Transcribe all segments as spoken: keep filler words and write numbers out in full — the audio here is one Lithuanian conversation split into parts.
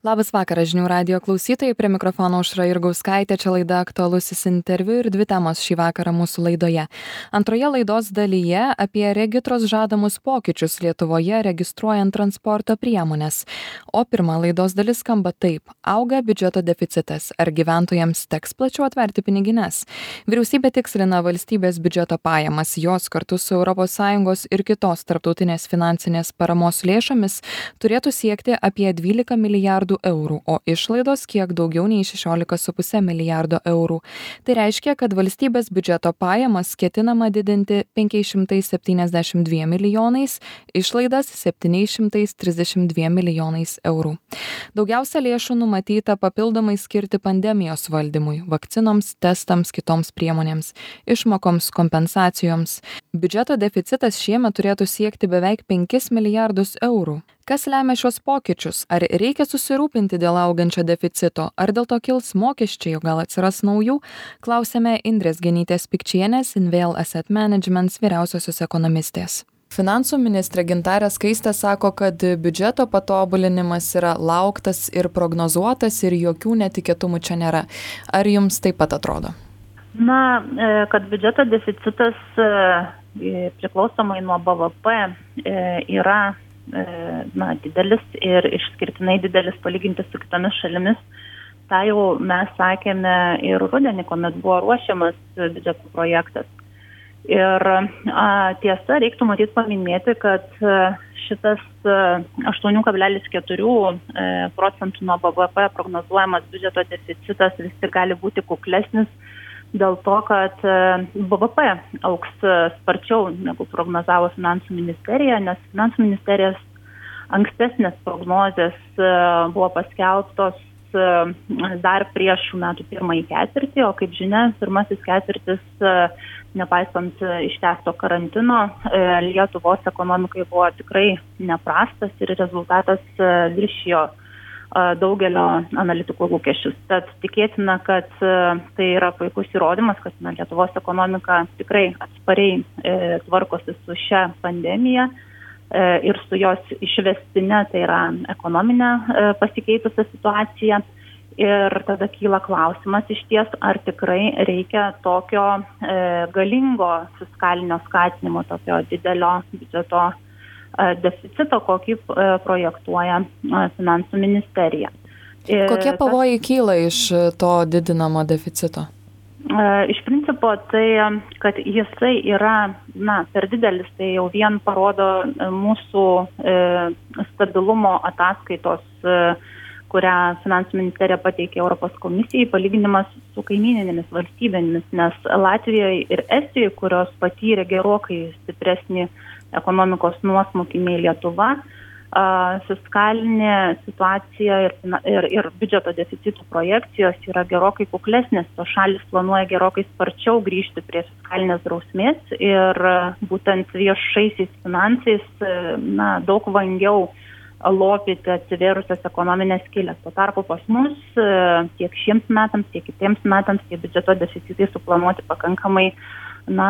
Labas vakaras, žinių radijo klausytojai, prie mikrofono Aušra Jurgauskaitė, čia laida aktualusis interviu ir dvi temos šį vakarą mūsų laidoje. Antroje laidos dalyje apie regitros žadamus pokyčius Lietuvoje registruojant transporto priemonės. O pirma laidos dalis skamba taip: auga biudžeto deficitas, ar gyventojams teks plačiau atverti pinigines? Vyriausybė tikslina valstybės biudžeto pajamas, jos kartu su Europos Sąjungos ir kitos tarptautinės finansinės paramos lėšomis turėtų siekti apie dvylika milijardų eurų, o išlaidos kiek daugiau nei šešiolika su puse milijardo eurų. Tai reiškia, kad valstybės biudžeto pajamas ketinama didinti penkiais šimtais septyniasdešimt dviem milijonais, išlaidas septyniais šimtais trisdešimt dviem milijonais eurų. Daugiausia lėšų numatyta papildomai skirti pandemijos valdymui, vakcinoms, testams, kitoms priemonėms, išmokoms, kompensacijoms. Biudžeto deficitas šiemet turėtų siekti beveik penkis milijardus eurų. Kas lemia šios pokyčius? Ar reikia susirūpinti dėl augančio deficito? Ar dėl to kils mokesčiai, o gal atsiras naujų? Klausėme Indrės Genytės Pikčienės, Invail Asset Managements vyriausiosios ekonomistės. Finansų ministrė Gintarė Skaistė sako, kad biudžeto patobulinimas yra lauktas ir prognozuotas ir jokių netikėtumų čia nėra. Ar jums taip pat atrodo? Na, kad biudžeto deficitas priklausomai nuo B V P yra na, didelis ir išskirtinai didelis palyginti su kitomis šalimis. Tai jau mes sakėme ir rudenį, kuomet buvo ruošiamas biudžeto projektas. Ir a, tiesa, reiktų matyti paminėti, kad šitas aštuoni kablelis keturi procentų nuo B V P prognozuojamas biudžeto deficitas vis tik gali būti kuklesnis dėl to, kad B V P augs sparčiau negu prognozavo Finansų ministerija, nes Finansų ministerijos ankstesnės prognozės buvo paskelbtos dar prieš šių metų pirmąjį ketvirtį, o kaip žinia, pirmasis ketvirtis, nepaisant ištęsto karantino, Lietuvos ekonomikai buvo tikrai neprastas ir rezultatas viršijo daugelio analitikų lūkesčius. Tad tikėtina, kad tai yra puikus įrodymas, kad na, Lietuvos ekonomika tikrai atspariai e, tvarkosi su šia pandemija e, ir su jos išvestinė, tai yra ekonominė e, pasikeitusią situaciją. Ir tada kyla klausimas iš ties, ar tikrai reikia tokio e, galingo fiskalinio skatinimo, tokio didelio biudžeto deficito, kokį projektuoja Finansų ministerija. Kokie pavojai kyla iš to didinamo deficito? Iš principo tai, kad jisai yra na, per didelis, tai jau vien parodo mūsų stabilumo ataskaitos, kurią Finansų ministerija pateikė Europos komisijai, palyginimas su kaimyninėmis valstybėmis, nes Latvijoje ir Estijoje, kurios patyrė gerokai stipresnį ekonomikos nuosmukį nei Lietuva, fiskalinė situacija ir, ir, ir biudžeto deficitų projekcijos yra gerokai kuklesnės, tos šalis planuoja gerokai sparčiau grįžti prie fiskalinės drausmės ir būtent viešaisiais finansais na, daug vangiau lopyti atsivėrusias ekonominės skylės. Tuo tarpu pas mus tiek šiems metams, tiek kitiems metams tie biudžeto deficitai suplanuoti pakankamai, na,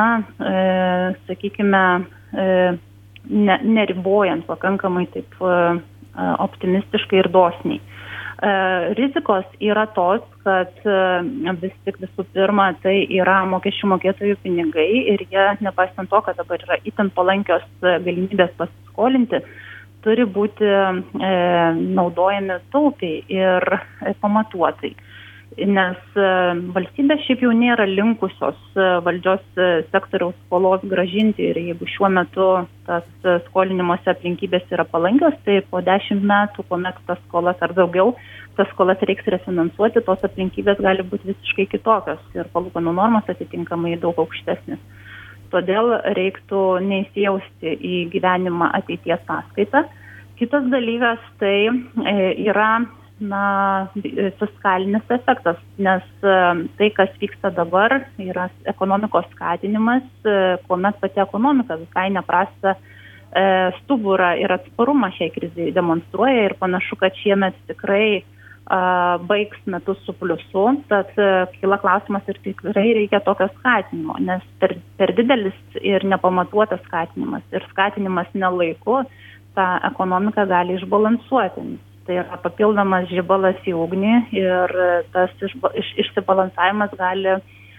e, sakykime, e, ne, neribojant pakankamai taip e, optimistiškai ir dosniai. E, rizikos yra tos, kad e, vis tik visų pirma tai yra mokesčių mokėtojų pinigai ir jie, nepaisant to, kad dabar yra itin palankios galimybės pasiskolinti, turi būti e, naudojami taupiai ir e, pamatuotai. Nes e, valstybės šiaip jau nėra linkusios e, valdžios e, sektoriaus skolos gražinti ir jeigu šiuo metu tas e, skolinimuose aplinkybės yra palankios, tai po dešimt metų, kuomet tas skolas ar daugiau, tas skolas reiks refinansuoti, tos aplinkybės gali būti visiškai kitokios ir palūkanų normos atitinkamai daug aukštesnis. Todėl reiktų neįsijausti į gyvenimą ateities sąskaitą. Kitas dalykas tai e, yra na, fiskalinis efektas, nes e, tai, kas vyksta dabar, yra ekonomikos skatinimas, e, kuomet pati ekonomika visai neprastą e, stuburą ir atsparumą šiai krizai demonstruoja ir panašu, kad šiemet tikrai baigs metus su pliusu, tad kyla klausimas ir tikrai reikia tokio skatinimo, nes per, per didelis ir nepamatuotas skatinimas ir skatinimas nelaiku tą ekonomiką gali išbalansuoti. tai yra papildomas žibalas į ugnį ir tas iš, iš, išsibalansavimas gali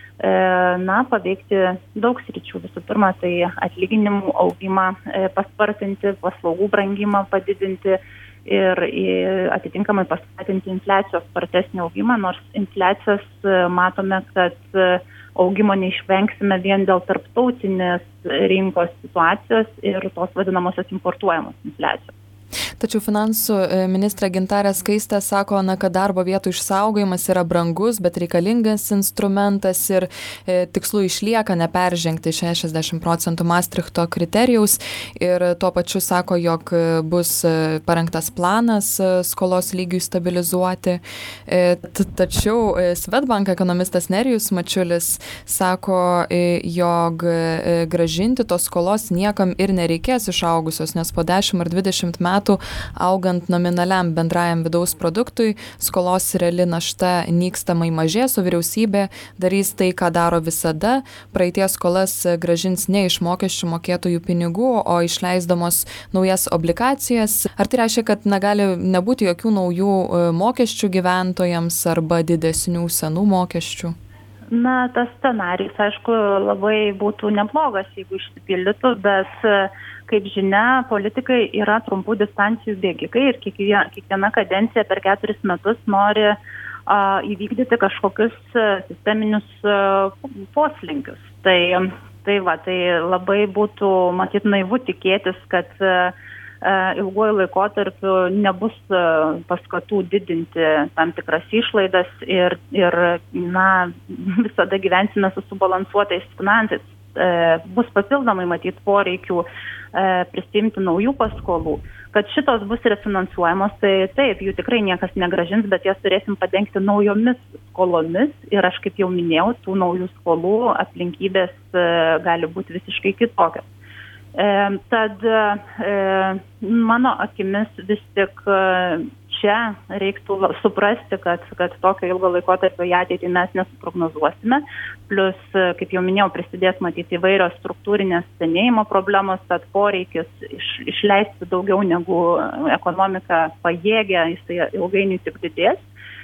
na, paveikti daug sričių. Visų pirma, tai atlyginimų augimą paspartinti, paslaugų brangimą padidinti ir atitinkamai paskatinti infliacijos spartesnį augimą, nors infliacijos matome, kad augimo neišvengsime vien dėl tarptautinės rinkos situacijos ir tos vadinamosios importuojamos infliacijos. Tačiau finansų ministrė Gintarė Skaistė sako, na, kad darbo vietų išsaugojimas yra brangus, bet reikalingas instrumentas ir e, tikslu išlieka neperžengti šešiasdešimt procentų Maastrichto kriterijaus ir tuo pačiu sako, jog bus parengtas planas skolos lygiui stabilizuoti. E, tačiau Swedbank ekonomistas Nerijus Mačiulis sako, e, jog e, gražinti tos skolos niekam ir nereikės išaugusios, nes po dešimt ar dvidešimt metų augant nominaliam bendrajam vidaus produktui, skolos reali našta nykstamai mažės, o vyriausybė darys tai, ką daro visada. Praeities skolas grąžins ne iš mokesčių mokėtojų pinigų, o išleisdamos naujas obligacijas. Ar tai reiškia, kad negali nebūti jokių naujų mokesčių gyventojams arba didesnių senų mokesčių? Na, tas scenarijus, aišku, labai būtų neblogas, jeigu išsipildytų, bet kaip žinia, politikai yra trumpų distancijų bėgikai ir kiekviena, kiekviena kadencija per keturis metus nori a, įvykdyti kažkokius sisteminius a, poslinkius. Tai, tai, va, tai labai būtų, matyt, naivu tikėtis, kad a, ilguoju laikotarpiu nebus a, paskatų didinti tam tikras išlaidas ir, ir na, visada gyvensime su subalansuotais finansais. E, bus papildomai matyti poreikių prisimti naujų paskolų. Kad šitos bus refinansuojamos, tai taip, jų tikrai niekas negražins, bet jas turėsim padengti naujomis skolomis ir aš kaip jau minėjau, tų naujų skolų aplinkybės gali būti visiškai kitokios. E, tad e, mano akimis vis tik čia reiktų suprasti, kad, kad tokio ilgo laikotarpio į ateitį mes nesuprognozuosime. Plus, kaip jau minėjau, prisidės matyti įvairios struktūrinės senėjimo problemos, tad poreikis iš, išleisti daugiau negu ekonomika pajėgia, jisai ilgainiui tik didės.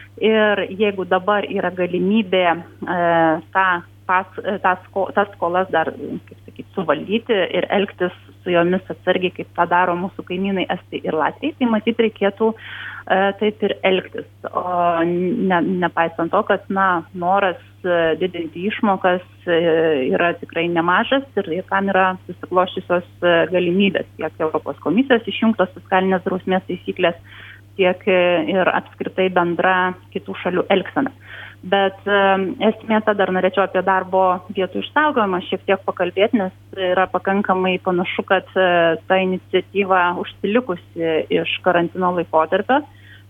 Ir jeigu dabar yra galimybė e, tą, pas, tas, tas skolas dar, kaip sakyt, suvaldyti ir elgtis su jomis atsargiai, kaip tą daro mūsų kaimynai Estai ir Latviai, tai matyt reikėtų e, taip ir elgtis. O ne, nepaisant to, kad na, noras didinti išmokas e, yra tikrai nemažas ir, ir kam yra susikloščiusios galimybės, tiek Europos komisijos išjungtos fiskalinės drausmės taisyklės, tiek ir apskritai bendra kitų šalių elgsena. Bet esmė ta, dar norėčiau apie darbo vietų išsaugojimą šiek tiek pakalbėti, nes yra pakankamai panašu, kad ta iniciatyva užsilikusi iš karantino laikotarpio.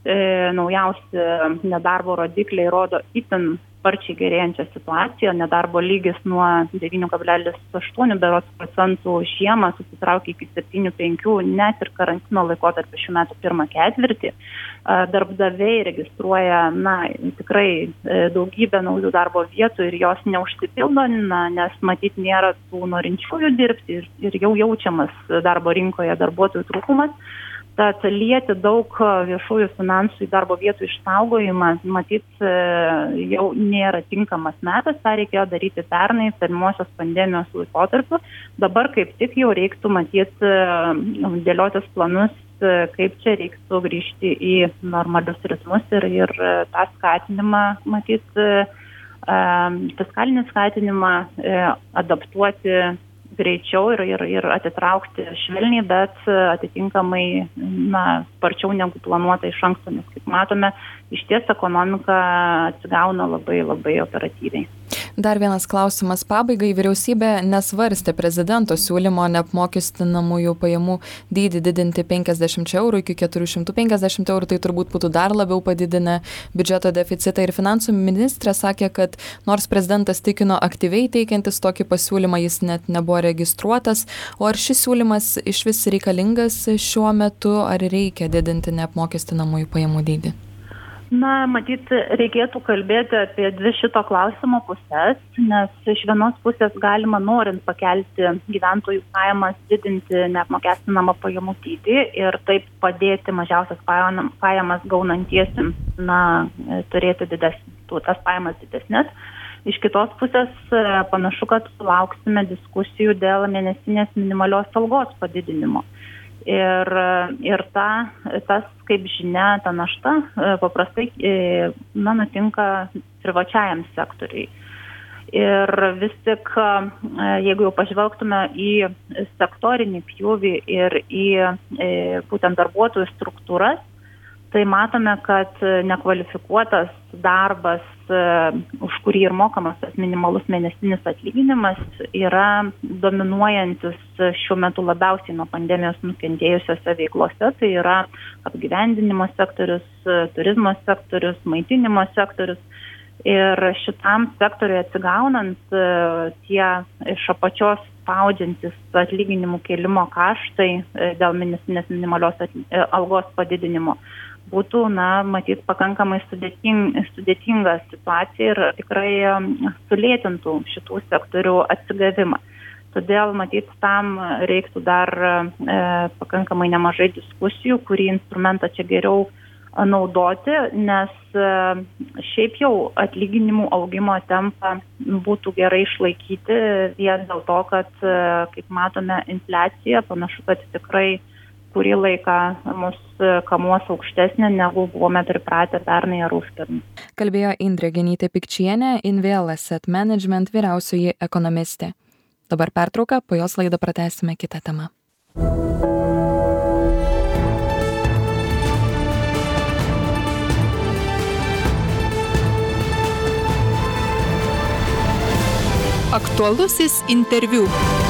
Naujausi nedarbo rodikliai rodo itin sparčiai gerėjančią situaciją. Nedarbo lygis nuo devyni kablelis aštuoni berods procentų žiemą susitraukė iki septyni penki net ir karantino laikotarpio šių metų pirmą ketvirtį. Darbdaviai registruoja na, tikrai daugybę naujų darbo vietų ir jos neužsipildo, na, nes matyt nėra tų norinčiųjų dirbti ir, ir jau jaučiamas darbo rinkoje darbuotojų trūkumas. Tad lieti daug viešųjų finansų į darbo vietų išsaugojimą, matyt, jau nėra tinkamas metas, tą reikėjo daryti pernai, pirmosios pandemijos laikotarpiu. Dabar kaip tik jau reiktų matyti dėliotis planus, kaip čia reiktų grįžti į normalius ritmus ir, ir tą skatinimą, matyt, fiskalinį skatinimą adaptuoti greičiau ir, ir, ir atitraukti švelniai, bet atitinkamai na, sparčiau negu planuota iš anksto, nes kaip matome, iš ties ekonomika atsigauna labai labai operatyviai. Dar vienas klausimas pabaigai. Vyriausybė nesvarstė prezidento siūlymo neapmokestinamųjų pajamų dydį didinti penkiasdešimt eurų iki keturių šimtų penkiasdešimt eurų, tai turbūt būtų dar labiau padidinę biudžeto deficitą. Ir finansų ministrė sakė, kad nors prezidentas tikino aktyviai teikiantis tokį pasiūlymą, jis net nebuvo registruotas. O ar šis siūlymas iš vis reikalingas šiuo metu, ar reikia didinti neapmokestinamųjų pajamų dydį? Na, matyt, reikėtų kalbėti apie dvi šito klausimo pusės, nes iš vienos pusės galima norint pakelti gyventojų pajamas, didinti neapmokestinamą pajamų dydį ir taip padėti mažiausias pajamas gaunantiesiems, na, turėti didesnės, tas pajamas didesnės. Iš kitos pusės panašu, kad sulauksime diskusijų dėl mėnesinės minimalios algos padidinimo. Ir, ir ta, tas, kaip žinia, ta našta paprastai na, nutinka privačiajam sektoriui. Ir vis tik, jeigu jau pažvelgtume į sektorinį pjūvį ir į būtent darbuotojų struktūras, tai matome, kad nekvalifikuotas darbas, už kurį ir mokamas tas minimalus mėnesinis atlyginimas, yra dominuojantis šiuo metu labiausiai nuo pandemijos nukentėjusiose veiklose. Tai yra apgyvendinimo sektorius, turizmo sektorius, maitinimo sektorius. Ir šitam sektoriui atsigaunant, tie iš apačios spaudžiantis atlyginimų kėlimo kaštai dėl mėnesinės minimalios algos padidinimo būtų, na, matyt, pakankamai sudėting, sudėtinga situacija ir tikrai sulėtintų šitų sektorių atsigavimą. Todėl, matyt, tam reiktų dar e, pakankamai nemažai diskusijų, kurį instrumentą čia geriau naudoti, nes e, šiaip jau atlyginimų augimo tempą būtų gerai išlaikyti vien dėl to, kad, e, kaip matome, infliacija panašu, kad tikrai kurį laiką mus kamuos aukštesnė, negu buvome pripratę pernai ar užpernai. Kalbėjo Indrė Genytė-Pikčienė, Invel Asset Management vyriausioji ekonomistė. Dabar pertrauka, po jos laidą pratęsime kitą temą. Aktualusis interviu.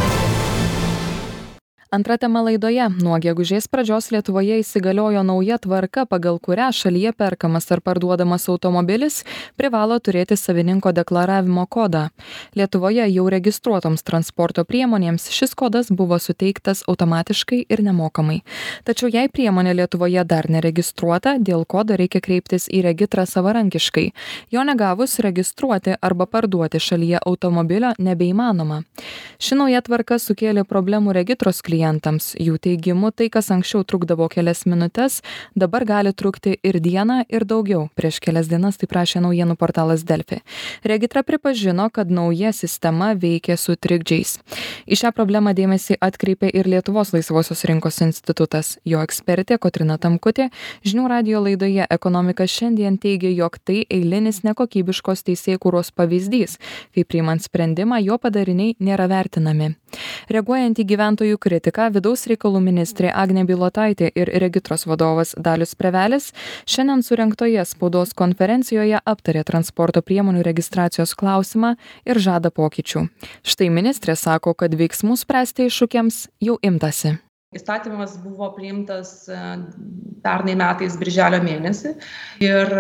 Antra tema laidoje. Nuo gegužės pradžios Lietuvoje įsigaliojo nauja tvarka, pagal kurią šalyje perkamas ar parduodamas automobilis privalo turėti savininko deklaravimo kodą. Lietuvoje jau registruotoms transporto priemonėms šis kodas buvo suteiktas automatiškai ir nemokamai. Tačiau jei priemonė Lietuvoje dar neregistruota, dėl kodo reikia kreiptis į regitrą savarankiškai. Jo negavus, registruoti arba parduoti šalyje automobilio nebeįmanoma. Ši nauja tvarka sukėlė problemų regitros klientams. Jų teigimu, tai, kas anksčiau trukdavo kelias minutes, dabar gali trukti ir dieną, ir daugiau. Prieš kelias dienas tai prašė naujienų portalas Delfi. Regitra pripažino, kad nauja sistema veikia su trikdžiais. Į šią problemą dėmesį atkreipė ir Lietuvos laisvosios rinkos institutas. Jo ekspertė Kotryna Tamkutė žinių radijo laidoje Ekonomika šiandien teigia, jog tai eilinis nekokybiškos teisėkūros pavyzdys, kai priimant sprendimą jo padariniai nėra vertinami. Reaguojant į gyventojų kritiką, vidaus reikalų ministrė Agnė Bilotaitė ir regitros vadovas Dalius Prevelis šiandien surengtoje spaudos konferencijoje aptarė transporto priemonių registracijos klausimą ir žada pokyčių. Štai ministrė sako, kad veiksmų spręsti iššūkiams jau imtasi. Įstatymas buvo priimtas pernai metais birželio mėnesį ir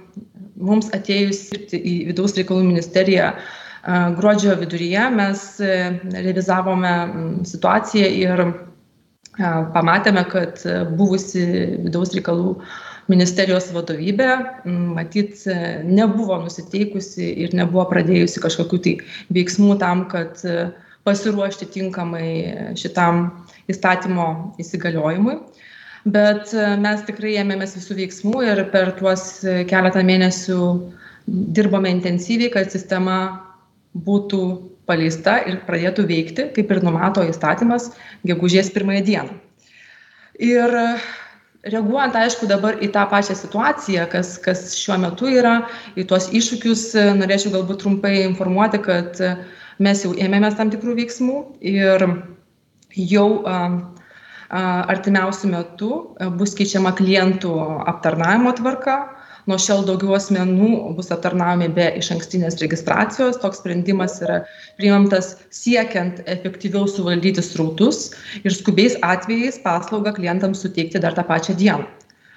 mums atėjus į vidaus reikalų ministeriją gruodžio viduryje mes revizavome situaciją ir pamatėme, kad buvusi vidaus reikalų ministerijos vadovybė matyt nebuvo nusiteikusi ir nebuvo pradėjusi kažkokių tai veiksmų tam, kad pasiruošti tinkamai šitam įstatymo įsigaliojimui. Bet mes tikrai ėmėmės visų veiksmų ir per tuos keletą mėnesių dirbome intensyviai, kad sistema būtų paleista ir pradėtų veikti, kaip ir numato įstatymas, gegužės pirmąją dieną. Ir reaguojant, aišku, dabar į tą pačią situaciją, kas, kas šiuo metu yra, į tuos iššūkius, norėčiau galbūt trumpai informuoti, kad mes jau ėmėmės tam tikrų veiksmų ir jau a, a, artimiausių metų bus keičiama klientų aptarnavimo tvarka. Nuo šiol daugiau asmenų bus aptarnaujami be išankstinės registracijos. Toks sprendimas yra priimtas siekiant efektyviau suvaldyti srautus ir skubiais atvejais paslaugą klientams suteikti dar tą pačią dieną.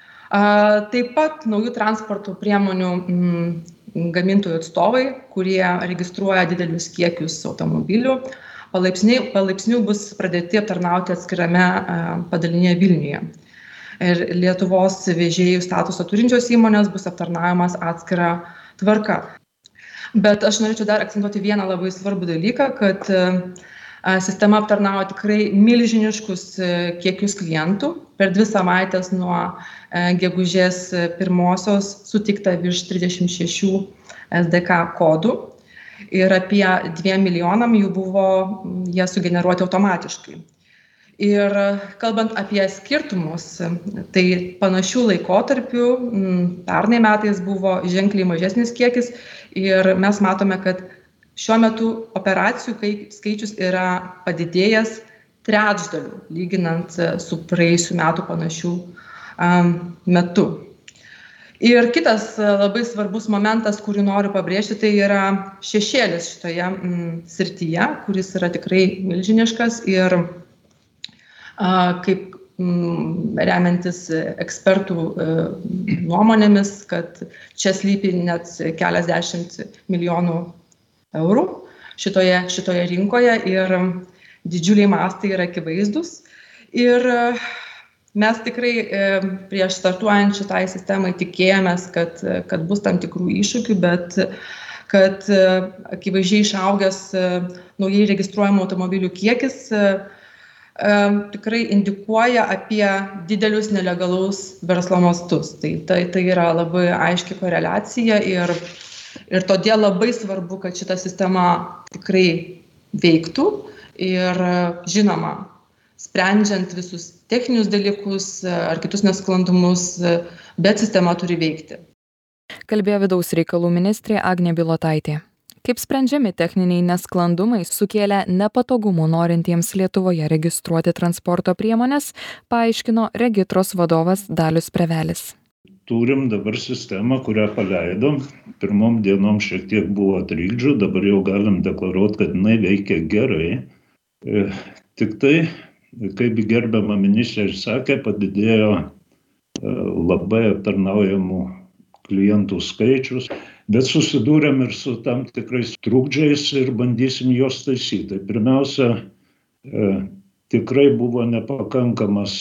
Taip pat naujų transporto priemonių gamintojų atstovai, kurie registruoja didelius kiekius automobilių, palaipsniui, palaipsniui bus pradėti aptarnauti atskirame padalinėje Vilniuje. ir Lietuvos vežėjų statusą turinčios įmonės bus aptarnaujamas atskira tvarka. Bet aš norėčiau dar akcentuoti vieną labai svarbų dalyką, kad sistema aptarnavo tikrai milžiniškus kiekius klientų. Per dvi savaitės nuo gegužės pirmosios suteikta virš trisdešimt šešių S D K kodų ir apie dviem milijonam jų buvo jie sugeneruoti automatiškai. Ir kalbant apie skirtumus, tai panašių laikotarpių pernai metais buvo ženkliai mažesnis kiekis ir mes matome, kad šiuo metu operacijų skaičius yra padidėjęs trečdaliu, lyginant su praėjusių metų panašių metu. Ir kitas labai svarbus momentas, kurį noriu pabrėžti, tai yra šešėlis šitoje mm, srityje, kuris yra tikrai milžiniškas ir a, kaip mm, remiantis ekspertų e, nuomonėmis, kad čia slypi net keliasdešimt milijonų eurų šitoje, šitoje rinkoje ir didžiuliai mastai yra akivaizdus. Ir mes tikrai prieš startuojant šitai sistemai tikėjomės, kad, kad bus tam tikrų iššūkių, bet kad akivaizdžiai išaugęs naujai registruojamų automobilių kiekis tikrai indikuoja apie didelius nelegalaus verslo mastus. Tai, tai, tai yra labai aiški koreliacija ir, ir todėl labai svarbu, kad šita sistema tikrai veiktų ir žinoma, sprendžiant visus techninius dalykus ar kitus nesklandumus, bet sistema turi veikti. Kalbėjo vidaus reikalų ministrė Agnė Bilotaitė. Kaip sprendžiami techniniai nesklandumai sukėlė nepatogumų norintiems Lietuvoje registruoti transporto priemones, paaiškino Regitros vadovas Dalius Prevelis. Turim dabar sistemą, kurią paleidom. Pirmom dienom šiek tiek buvo trikdžių, dabar jau galim deklaruoti, kad jinai veikia gerai. E, tik tai, kaip gerbiama ministrė ir sakė, padidėjo labai aptarnaujamų klientų skaičius, bet susidūrėm ir su tam tikrais trukdžiais ir bandysim juos taisyti. Pirmiausia, tikrai buvo nepakankamas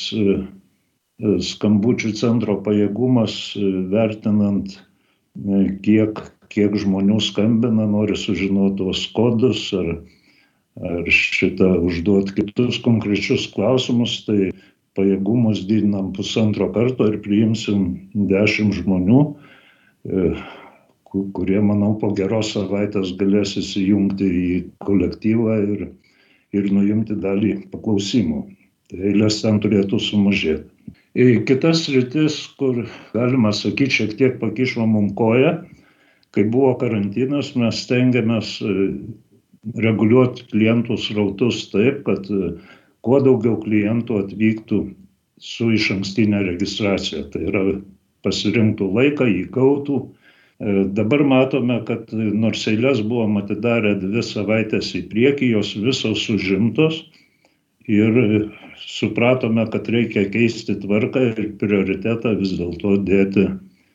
skambučių centro pajėgumas, vertinant, kiek, kiek žmonių skambina, nori sužinoti tuos kodus ar ar šitą užduoti kitus konkrečius klausimus, tai pajėgumus didinam pusantro karto ir priimsim dešimt žmonių, kurie, manau, po geros savaitės galės įsijungti į kolektyvą ir, ir nuimti dalį paklausimų. Tai eilės ten turėtų sumažėti. Į kitas sritis, kur, galima sakyti, šiek tiek pakišo mum koją, kai buvo karantinas, mes stengiamės reguliuoti klientų srautus taip, kad kuo daugiau klientų atvyktų su išankstinė registracija. Tai yra pasirinktų laiką, jį gautų. Dabar matome, kad nors eilės buvom atidarę dvi savaitės į priekį, jos visos užimtos ir supratome, kad reikia keisti tvarką ir prioritetą vis dėlto dėti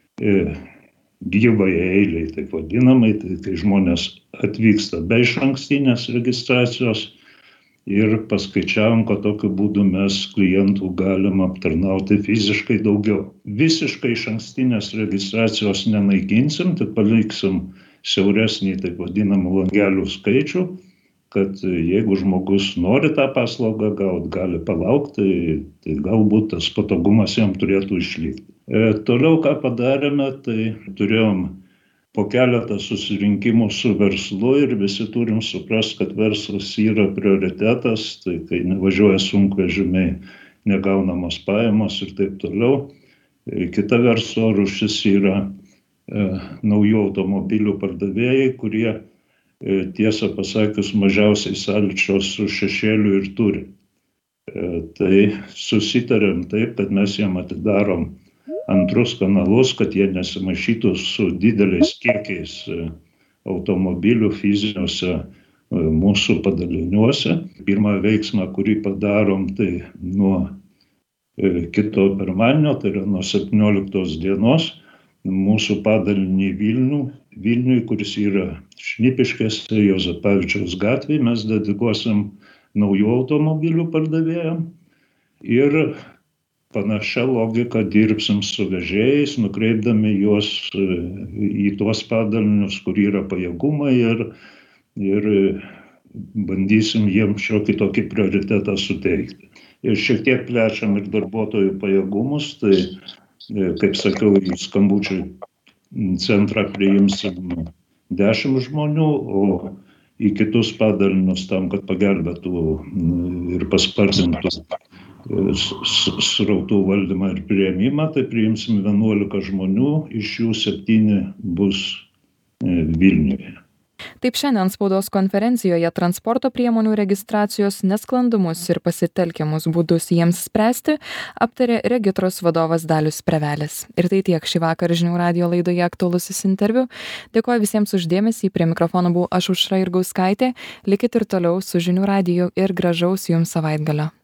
gyvai eiliai, taip vadinamai, tai kai žmonės atvyksta be išankstinės registracijos ir paskaičiavom, kad tokiu būdu mes klientų galim aptarnauti fiziškai daugiau. Visiškai išankstinės registracijos nenaikinsim, tik paliksim siauresnį, taip vadinamą, langelių skaičių, kad jeigu žmogus nori tą paslaugą gauti, gali palaukti, tai, tai galbūt tas patogumas jam turėtų išlikti. E, toliau, ką padarėme, tai turėjom po keletą susirinkimų su verslu ir visi turim suprast, kad verslas yra prioritetas, tai kai nevažiuoja sunkvežimiai, negaunamos pajamos ir taip toliau. E, kita verslo rūšis yra e, naujų automobilių pardavėjai, kurie e, tiesą pasakius mažiausiai sąlyčio su šešėliu ir turi. E, tai susitarėm taip, kad mes jiem atidarom antrus kanalus, kad jie nesimaišytų su dideliais kiekiais automobilių fiziniuose mūsų padaliniuose. Pirmą veiksmą, kurį padarom, tai nuo kito pirmadienio, tai yra nuo septynioliktos dienos, mūsų padalinį Vilnių, Vilniui, kuris yra Šnipiškėse, Juozapavičiaus gatvėje, mes dedikuosim naujų automobilių pardavėjam ir panašia logika dirbsim su vežėjais, nukreipdami juos į tuos padalinius, kur yra pajėgumai ir, ir bandysim jiems šiokį tokį prioritetą suteikti. Ir šiek tiek plečiam ir darbuotojų pajėgumus, tai, kaip sakiau, į skambučių centrą priimsim dešimt žmonių, o į kitus padalinius tam, kad pagelbėtų ir paspartintų srautų valdymą ir priėmimą, tai priimsim vienuolika žmonių, iš jų septyni bus Vilniuje. Taip šiandien spaudos konferencijoje transporto priemonių registracijos nesklandumus ir pasitelkiamus būdus jiems spręsti aptarė Regitros vadovas Dalius Prevelis. Ir tai tiek šį vakarą Žinių radijo laidoje aktualusis interviu. Dėkoju visiems už dėmesį, prie mikrofono buvau aš Aušra Jurgauskaitė. Likit ir toliau su Žinių radiju ir gražaus jums savaitgalio.